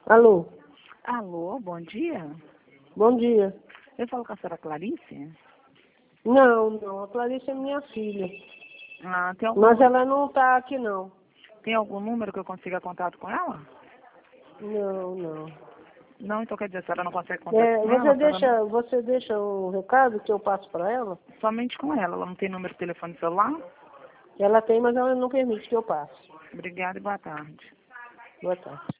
Alô? Alô, bom dia. Bom dia. Eu falo com a senhora Clarice? Não, a Clarice é minha filha. Ah, tem algum, Mas ela não está aqui, não. tem algum número que eu consiga contato com ela? Não. Não, então quer dizer, a senhora não consegue contato É, com ela? A senhora não- você deixa o recado que eu passo para ela? Somente com ela não tem número de telefone celular? Ela tem, mas ela não permite que eu passe. Obrigada e boa tarde. Boa tarde.